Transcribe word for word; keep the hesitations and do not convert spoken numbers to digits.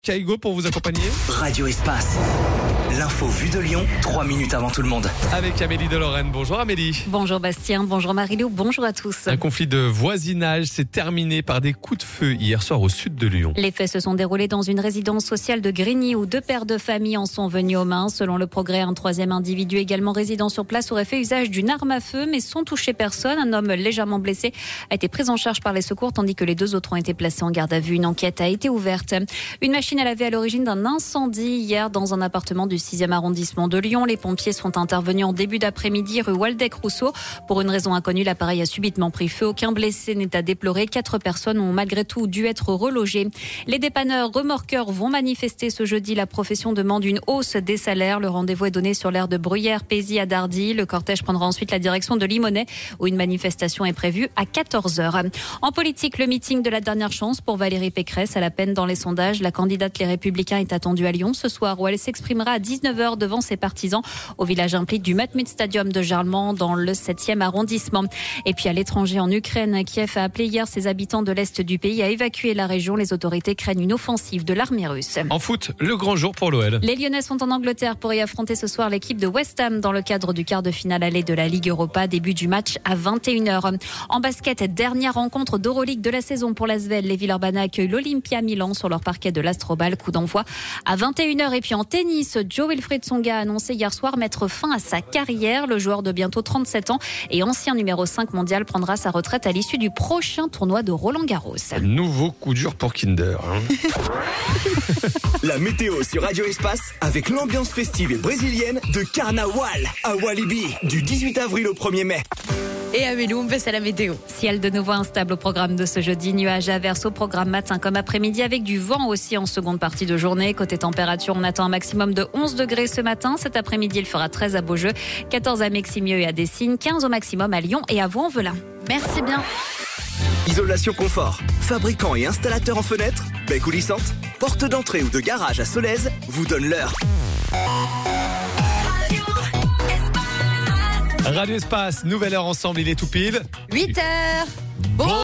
Kaigo pour vous accompagner. Radio Espace. L'info vue de Lyon, trois minutes avant tout le monde. Avec Amélie de Lorraine. Bonjour Amélie. Bonjour Bastien, bonjour Marilou, bonjour à tous. Un conflit de voisinage s'est terminé par des coups de feu hier soir au sud de Lyon. Les faits se sont déroulés dans une résidence sociale de Grigny où deux pères de famille en sont venus aux mains. Selon le Progrès, un troisième individu également résident sur place aurait fait usage d'une arme à feu mais sans toucher personne. Un homme légèrement blessé a été pris en charge par les secours tandis que les deux autres ont été placés en garde à vue. Une enquête a été ouverte. Une machine à laver à l'origine d'un incendie hier dans un appartement du sixième arrondissement de Lyon. Les pompiers sont intervenus en début d'après-midi rue Waldeck-Rousseau. Pour une raison inconnue, l'appareil a subitement pris feu. Aucun blessé n'est à déplorer. Quatre personnes ont malgré tout dû être relogées. Les dépanneurs remorqueurs vont manifester ce jeudi. La profession demande une hausse des salaires. Le rendez-vous est donné sur l'aire de Bruyères, Pézy à Dardy. Le cortège prendra ensuite la direction de Limonest où une manifestation est prévue à quatorze heures. En politique, le meeting de la dernière chance pour Valérie Pécresse. À la peine dans les sondages, la candidate Les Républicains est attendue à Lyon ce soir où elle s'exprimera à dix-neuf heures devant ses partisans au village impliqué du Matmut Stadium de Jarlemand dans le septième arrondissement. Et puis à l'étranger en Ukraine, Kiev a appelé hier ses habitants de l'Est du pays à évacuer la région. Les autorités craignent une offensive de l'armée russe. En foot, le grand jour pour l'O L. Les Lyonnais sont en Angleterre pour y affronter ce soir l'équipe de West Ham dans le cadre du quart de finale aller de la Ligue Europa. Début du match à vingt et une heures. En basket, dernière rencontre d'Euroleague de la saison pour l'Asvel. Les Villeurbanais accueillent l'Olympia Milan sur leur parquet de l'Astrobal. Coup d'envoi à vingt et une heures. Et puis en tennis, Joe Wilfried Tsonga a annoncé hier soir mettre fin à sa carrière. Le joueur de bientôt trente-sept ans et ancien numéro cinq mondial prendra sa retraite à l'issue du prochain tournoi de Roland-Garros. Nouveau coup dur pour Kinder. Hein. La météo sur Radio Espace avec l'ambiance festive et brésilienne de Carnaval à Walibi du dix-huit avril au premier mai. Et Amélie, on passe à la météo. Ciel de nouveau instable au programme de ce jeudi. Nuages et averses au programme matin comme après-midi avec du vent aussi en seconde partie de journée. Côté température, on attend un maximum de onze degrés ce matin. Cet après-midi, il fera treize à Beaujeu, quatorze à Meximieux et à Dessines, quinze au maximum à Lyon et à Vaux-en-Velin. Merci bien. Isolation confort, fabricant et installateur en fenêtres, baies coulissantes, porte d'entrée ou de garage à Solèze vous donne l'heure. Radio Espace, nouvelle heure ensemble, il est tout pile. huit heures. Bon.